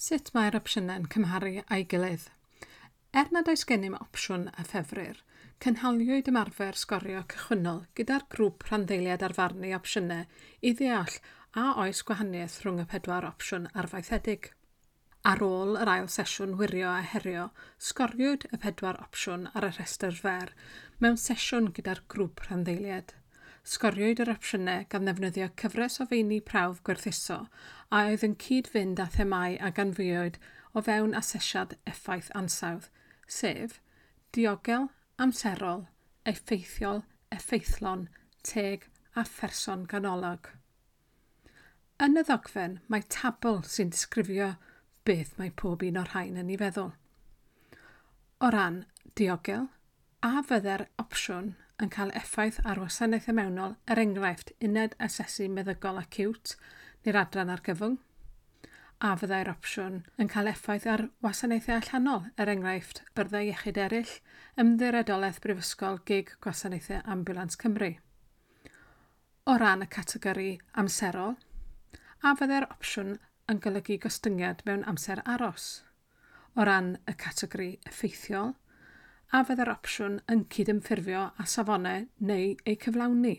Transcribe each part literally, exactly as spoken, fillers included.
Sut mae'r opsiynau yn cymharu a'i gilydd? Er nad oes gennym opsiwn a ffefrur, cynhaliwyd ymarfer sgorio cychwynnol gyda'r grŵp rhanddeiliad arfarnu opsiynau i ddeall a oes gwahaniaeth rhwng y pedwar opsiwn arfaethedig. Ar ôl yr ail sesiwn wirio a herio, sgoriwyd y pedwar opsiwn ar y rhestr fer mewn sesiwn gyda'r grŵp rhanddeiliad. Sgoriwyd yr opsiynau gan ddefnyddio cyfres o feini prawf gwerthuso a oedd yn cyd-fynd â themau a ganfuwyd o fewn asesiad effaith ansawdd, sef diogel, amserol, effeithiol, effeithlon, teg a pherson ganolog. Yn y ddogfen mae tabl sy'n disgrifio beth mae pob un o'r rhain yn ei feddwl. O ran diogel, a fydde'r opsiwn yn cael effaith ar wasanaethau mewnol, er enghraifft uned asesu meddygol acute neu'r adran argyfwng, a fyddai'r opsiwn yn cael effaith ar wasanaethau allanol, er enghraifft byrdde iechyd eraill, ymddiredolaeth brifysgol gig gwasanaethau ambulans Cymru. O ran y categori amserol, a fyddai'r opsiwn yn golygu gostyngiad mewn amser aros. O ran y categori effeithiol, a fyddai'r opsiwn yn cydymffurfio â safonau neu eu cyflawni.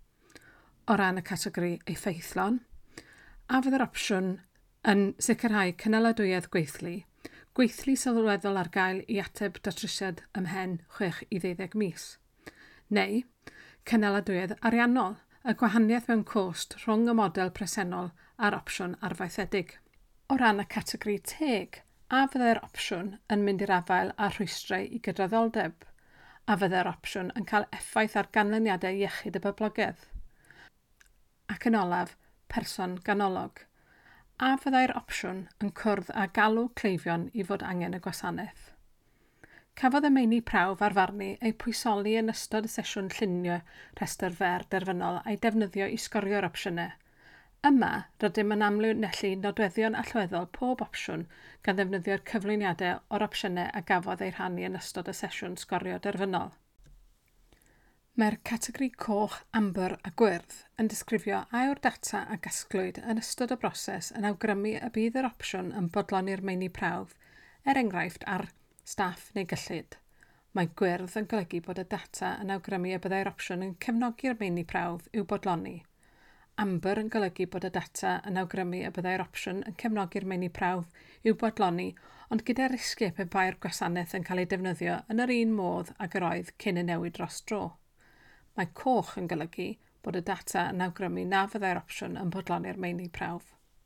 O ran y categori effeithlon, a fyddai'r opsiwn yn sicrhau cynaladwyedd gweithlu, gweithlu sylweddol ar gael i ateb datrysiad ymhen chwech i ddeuddeg mis. Neu, cynaladwyedd ariannol, y gwahaniaeth mewn cost rhwng y model presennol a'r opsiwn arfaethedig. O ran y categori teg, a fyddai'r opsiwn yn mynd i'r afael a rhwystrau i gydraddoldeb, a fyddai'r opsiwn yn cael effaith ar ganlyniadau iechyd y boblogaidd. Ac yn olaf, person ganolog, a fyddai'r opsiwn yn cwrdd â galw cleifion i fod angen y gwasanaeth. Cafodd y meini prawf arfarnu eu pwysoli yn ystod y sesiwn llunio rhestr fer derfynol a'i defnyddio i sgorio'r opsiynau. Yma, rydym yn amlinellu nodweddion allweddol pob opsiwn gan ddefnyddio'r cyflwyniadau o'r opsiynau a gafodd ei rhannu yn ystod y sesiwn sgorio derfynol. Mae'r categori coch, amber a gwyrdd yn disgrifio a yw'r data a gasglwyd yn ystod y broses yn awgrymu y bydd yr opsiwn yn bodloni'r meini prawf, er enghraifft ar staff neu gyllid. Mae gwyrdd yn golygu bod y data yn awgrymu y byddai'r opsiwn yn cefnogi'r meini prawf i'w bodloni. Amber yn golygu bod y data yn awgrymu y byddai'r opsiwn yn cefnogi'r meini prawf i'w bodloni, ond gyda risgu pe bai'r gwasanaeth yn cael ei defnyddio yn yr un modd ag yr oedd cyn y newid dros dro. Mae coch yn golygu bod y data yn awgrymu na fyddai'r opsiwn yn bodloni'r meini prawf.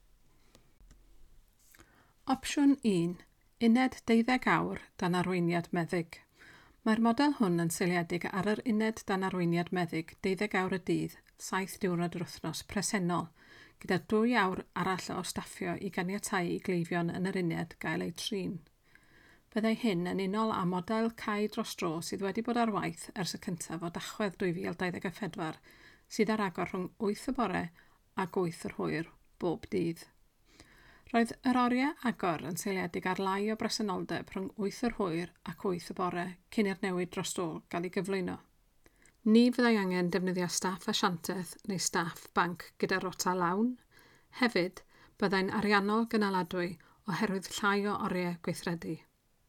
Opsiwn un. Uned deuddeg awr dan arweiniad meddyg. Mae'r model hwn yn seiliedig ar yr uned dan arweiniad meddyg deuddeg awr y dydd, saith diwrnod yr wythnos presennol, gyda dwy awr arall o staffio i ganiatáu i gleifion yn yr uned gael ei trin. Byddai hyn yn unol â model cau dros dro sydd wedi bod ar waith ers y cyntaf o Dachwedd dwy fil dau ddeg pedwar, sydd ar agor rhwng wyth y bore a wyth yr hwyr bob dydd. Roedd yr oriau agor yn seiliedig ar lai o bresenoldeb rhwng wyth yr hwyr ac wyth y bore cyn i'r newid dros dro gael ei gyflwyno. Ni fyddai angen defnyddio staff asiantaeth neu staff banc gyda rota lawn. Hefyd, byddai'n ariannol gynaladwy oherwydd llai o oriau gweithredu.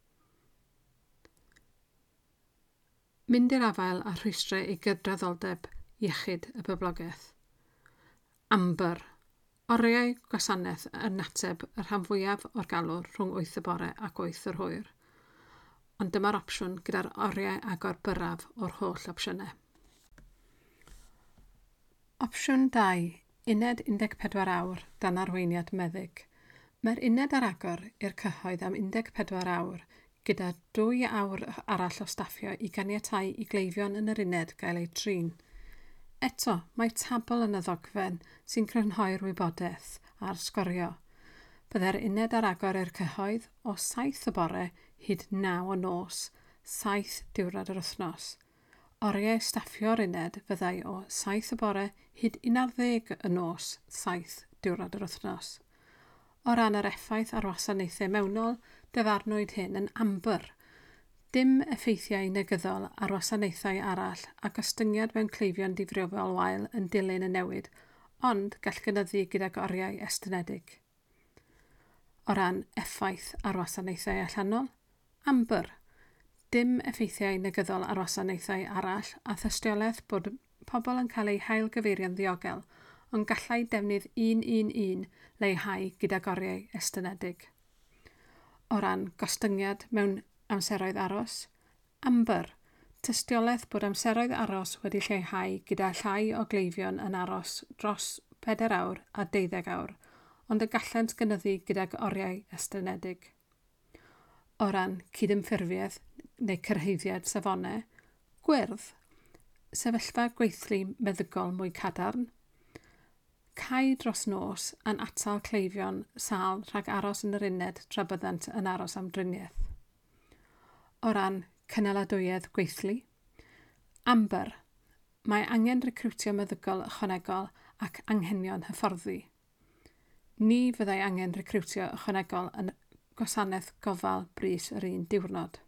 Mynd i'r afael a rhwystrau i gydraddoldeb iechyd y boblogaeth. Amber. Oriau gwasanaeth yn ateb y rhan fwyaf o'r galw rhwng wyth y bore ac wyth yr hwyr. Ond dyma'r opsiwn gyda'r oriau agor byraf o'r holl opsiynau. Opsiwn dau. Uned un deg pedwar awr dan arweiniad meddyg. Mae'r uned ar agor i'r cyhoedd am un deg pedwar awr gyda dwy awr arall o staffio i ganiatáu i gleifion yn yr uned gael ei trin. Eto, mae tabl yn y ddogfen sy'n crynhoi'r wybodaeth a'r sgorio. Byddai'r uned ar agor i'r cyhoedd o saith y bore hyd naw o nos, saith diwrnod yr wythnos. Oriau staffio'r uned fyddai o saith y bore hyd unarddeg y nos, saith diwrnod yr wythnos. O ran yr effaith ar wasanaethau mewnol, dyfarnwyd hyn yn amber. Dim effeithiau negyddol ar wasanaethau arall a gostyngiad mewn cleifion difriofol wael yn dilyn y newid, ond gall gynyddu gydag oriau estynedig. O ran effaith ar wasanaethau allanol, amber, dim effeithiau negyddol ar wasanaethau arall a thystiolaeth bod pobl yn cael eu hailgyfeirio'n ddiogel, ond gallai defnydd un un un leihau gyda goriau estynedig. O ran gostyngiad mewn amseroedd aros, amber, tystiolaeth bod amseroedd aros wedi lleihau gyda llai o gleifion yn aros dros pedair awr a deuddeg awr, ond y gallent gynyddu gydag oriau estynedig. O ran cydymffurfiaeth neu cyrhaeddiad safonau, gwyrdd, sefyllfa gweithlu meddygol mwy cadarn, cau dros nos yn atal cleifion sal rhag aros yn yr uned tra byddant yn aros am driniaeth. O ran cynaladwyedd gweithlu, amber, mae angen recriwtio meddygol ychwanegol ac anghenion hyfforddi. Ni fyddai angen recriwtio ychwanegol yn gwasanaeth gofal brys yr un diwrnod.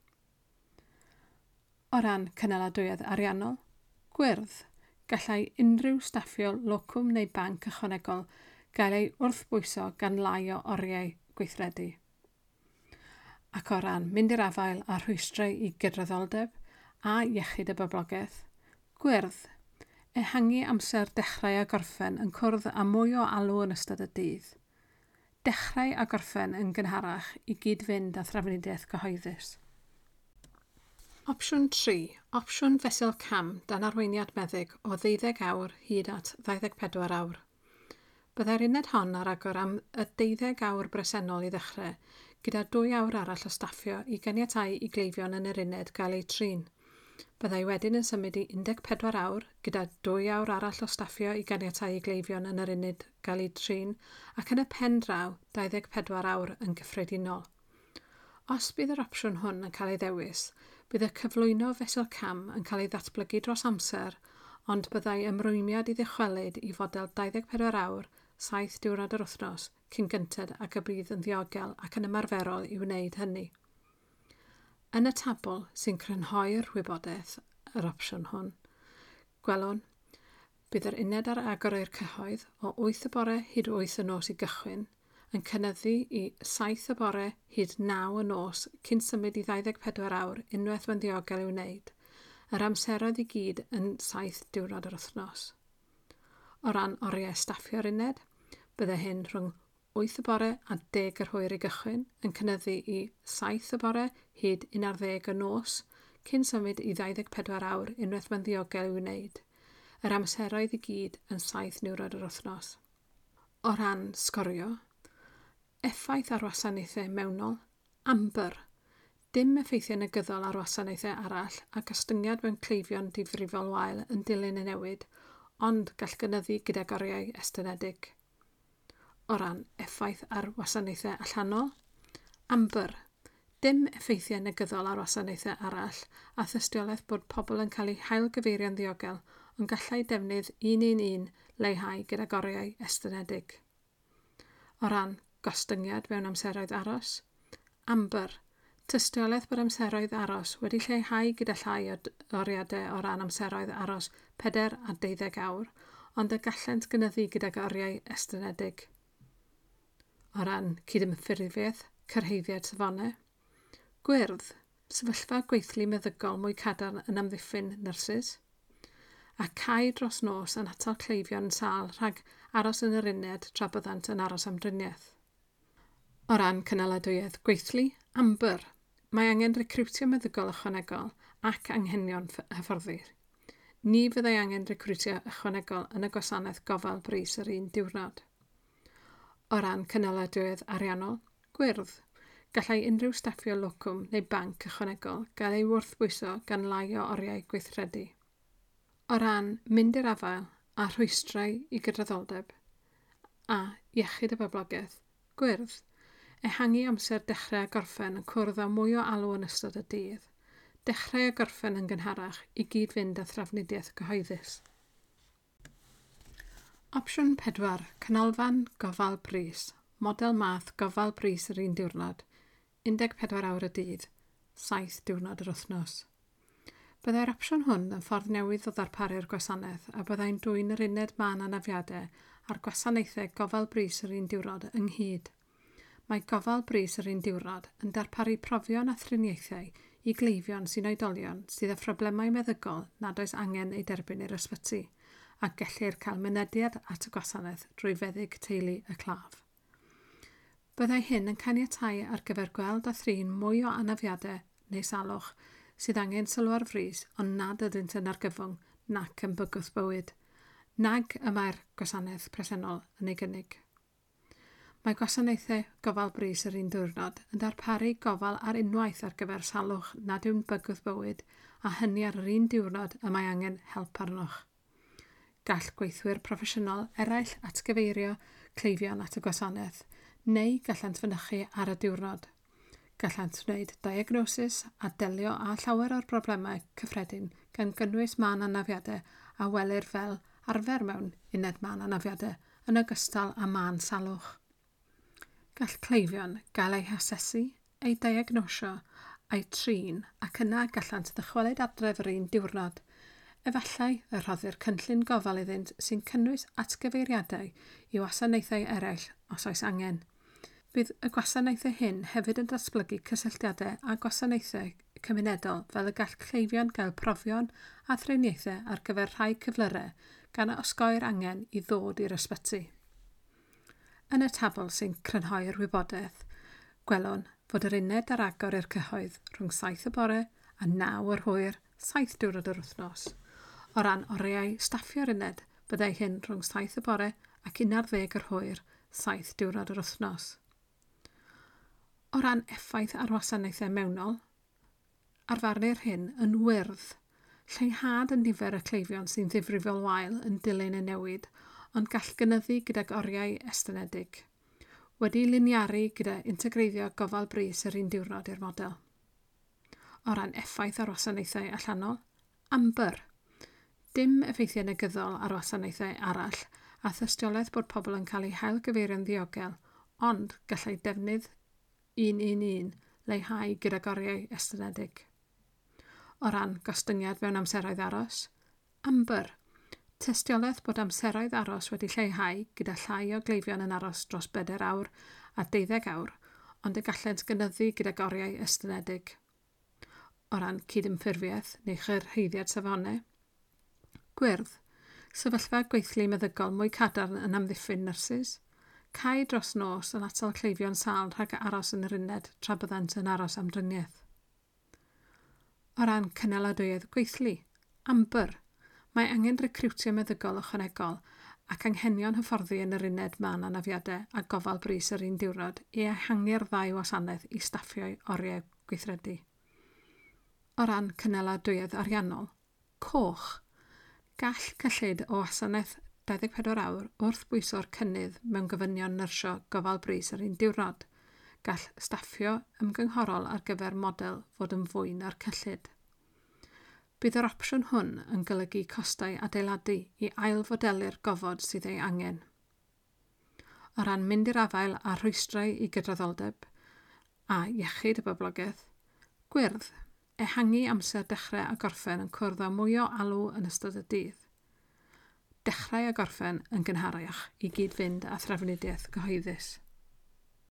O ran cynaladwyedd ariannol, gwyrdd, gallai unrhyw staffio locwm neu banc ychwanegol gael ei wrthbwyso gan lai o oriau gweithredu. Ac o ran mynd i'r afael a rhwystrau i gydraddoldeb a iechyd y boblogaeth, gwyrdd, ehangu amser dechrau a gorffen yn cwrdd â mwy o alw yn ystod y dydd. Dechrau a gorffen yn gynharach i gyd-fynd â thrafnidiaeth cyhoeddus. Opsiwn tri. Opsiwn fesul cam dan arweiniad meddyg o ddeuddeg awr hyd at ddauddeg pedwar awr. Byddai'r uned hon ar agor am y deuddeg awr bresennol i ddechrau, gyda dwy awr arall o staffio i ganiatáu i gleifion yn yr uned gael eu trin. Byddai wedyn yn symud i un deg pedwar awr, gyda dwy awr arall o staffio i ganiatáu i gleifion yn yr uned gael eu trin, ac yn y pen draw dau ddeg pedwar awr yn gyffredinol. Os bydd yr opsiwn hwn yn cael ei ddewis, bydd y cyflwyno fesul cam yn cael ei ddatblygu dros amser, ond byddai ymrwymiad i ddychwelyd i fodel dau ddeg pedwar awr, saith diwrnod yr wythnos, cyn gynted ac y bydd yn ddiogel ac yn ymarferol i wneud hynny. Yn y tabl sy'n crynhoi'r wybodaeth yr opsiwn hwn, gwelwn, bydd yr uned ar agor i'r cyhoedd o wyth y bore hyd wyth y nos i gychwyn, yn cynyddu i saith y bore hyd naw y nos cyn symud i ddau ddeg pedwar awr unwaith mae'n ddiogel i'w wneud, yr amseroedd i gyd yn saith diwrnod yr wythnos. O ran oriau staffio'r uned, bydde hyn rhwng wyth y bore a deg yr hwyr i gychwyn, yn cynyddu i saith y bore hyd un ar ddeg y nos, cyn symud i ddau ddeg pedwar awr unwaith mae'n ddiogel i'w wneud, yr amseroedd i gyd yn saith diwrnod yr wythnos. O ran sgorio, effaith ar wasanaethau mewnol, amber, dim effeithiau negyddol ar wasanaethau arall a gostyngiad mewn cleifion difrifol wael yn dilyn y newid, ond gall gynyddu gyda goriau estynedig. O ran effaith ar wasanaethau allanol, amber, dim effeithiau negyddol ar wasanaethau arall a thystiolaeth bod pobl yn cael eu hailgyfeirio'n ddiogel, ond gallai defnydd un un un leihau gyda goriau estynedig. O ran gostyngiad mewn amseroedd aros, amber, tystiolaeth bod amseroedd aros wedi lleihau gyda llai o oriadau o ran amseroedd aros pedair a deuddeg awr, ond y gallent gynyddu gyda goriau estynedig. O ran cydymffurfiaeth, cyrhaeddiad safonau, gwyrdd, sefyllfa gweithlu meddygol mwy cadarn yn amddiffyn nyrsys, a cau dros nos yn atal cleifion yn sâl rhag aros yn yr uned tra byddant yn aros am driniaeth. O ran cynaladwyedd gweithlu, amber, mae angen recriwtio meddygol ychwanegol ac anghenion hyfforddi. Ni fyddai angen recriwtio ychwanegol yn y gwasanaeth gofal brys yr un diwrnod. O ran cynaladwyedd ariannol, gwyrdd, gallai unrhyw staffio locwm neu banc ychwanegol gael ei wrthbwyso gan lai o oriau gweithredu. O ran mynd i'r afael a rhwystrau i gydraddoldeb a iechyd y boblogaeth, gwyrdd, ehangu amser dechrau a gorffen yn cwrdd â mwy o alw yn ystod y dydd, dechrau a gorffen yn gynharach i gyd-fynd â thrafnidiaeth cyhoeddus. Opsiwn pedwar. Canolfan gofal brys. Model math gofal brys yr un diwrnod. un deg pedwar awr y dydd. saith diwrnod yr wythnos. Byddai'r opsiwn hwn yn ffordd newydd o ddarparu'r gwasanaeth a byddai'n dwyn yr uned man anafiadau a'r gwasanaethau gofal brys yr un diwrnod ynghyd. Mae gofal bris yr un diwrnod yn darparu profion a thriniaethau i gleifion sy'n oedolion sydd â phroblemau meddygol nad oes angen ei derbyn i'r ysbyty, ac gellir cael mynediad at y gwasanaeth drwy feddyg teulu y claf. Byddai hyn yn caniatáu ar gyfer gweld a thrin mwy o anafiadau neu salwch sydd angen sylw ar frys ond nad ydynt yn argyfwng nac yn bygwth bywyd, nag y mae'r gwasanaeth presennol yn ei gynnig. Mae gwasanaethau gofal bris yr un diwrnod yn darparu gofal ar unwaith ar gyfer salwch nad yw'n bygwth bywyd a hynny ar yr un diwrnod y mae angen help arnoch. Gall gweithwyr proffesiynol eraill atgyfeirio cleifion at y gwasanaeth neu gallant fynychu ar y diwrnod. Gallant wneud diagnosis a delio â llawer o'r broblemau cyffredin gan gynnwys man anafiadau a welir fel arfer mewn uned man anafiadau yn ogystal â man salwch. Gall cleifion gael eu hasesu, eu diagnosio, eu trin ac yna gallant ddychwelyd adref yr un diwrnod. Efallai y rhoddir cynllun gofal iddynt sy'n cynnwys atgyfeiriadau i wasanaethau eraill os oes angen. Bydd y gwasanaethau hyn hefyd yn datblygu cysylltiadau a gwasanaethau cymunedol fel y gall cleifion gael profion a thriniaethau ar gyfer rhai cyflyrau gan osgoi'r angen i ddod i'r ysbyty. Yn y tabl sy'n crynhoi'r wybodaeth, gwelwn fod yr uned ar agor i'r cyhoedd rhwng saith y bore a naw yr hwyr, saith diwrnod yr wythnos. O ran oriau staffio'r uned, byddai hyn rhwng saith y bore ac un ar ddeg yr hwyr, saith diwrnod yr wythnos. O ran effaith ar wasanaethau mewnol, arfarnir hyn yn wyrdd. Lleihad yn nifer y cleifion sy'n ddifrifol wael yn dilyn y newid, ond gall gynyddu gydag oriau estynedig. Wedi liniaru gyda integreiddio gofal bris yr un diwrnod i'r model. O ran effaith ar wasanaethau allanol, amber. Dim effeithiau negyddol ar wasanaethau arall a thystiolaeth bod pobl yn cael eu hael gyfeirio'n ddiogel, ond gallai defnydd un un un leihau gydag oriau estynedig. O ran gostyngiad mewn amseroedd aros, amber. Tystiolaeth bod amseroedd aros wedi lleihau gyda llai o gleifion yn aros dros bedair awr a deuddeg awr, ond y gallent gynyddu gyda oriau estynedig. O ran cydymffurfiaeth neu chyrhaeddiad safonau. Gwyrdd. Sefyllfa gweithlu meddygol mwy cadarn yn amddiffyn nyrsys. Cau dros nos yn atal cleifion sâl rhag aros yn yr uned tra byddant yn aros am driniaeth. O ran cynaladwyedd gweithlu. Amber. Mae angen recriwtio meddygol ychwanegol ac anghenion hyfforddi yn yr uned man anafiadau a gofal bris yr un diwrnod i ehangu'r ddau wasanaeth i staffio oriau gweithredu. O ran cynaladwyedd ariannol, coch. Gall cyllid o wasanaeth dau ddeg pedwar awr wrth bwyso'r cynnydd mewn gofynion nyrsio gofal bris yr un diwrnod. Gall staffio ymgynghorol ar gyfer model fod yn fwy na'r cyllid. Bydd yr opsiwn hwn yn golygu costau adeiladu i ailfodelu'r gofod sydd ei angen. O ran mynd i'r afael a rhwystrau i gydraddoldeb a iechyd y boblogaeth, gwyrdd, ehangu amser dechrau a gorffen yn cwrdd â mwy o alw yn ystod y dydd. Dechrau a gorffen yn gynharach i gyd-fynd â thrafnidiaeth gyhoeddus.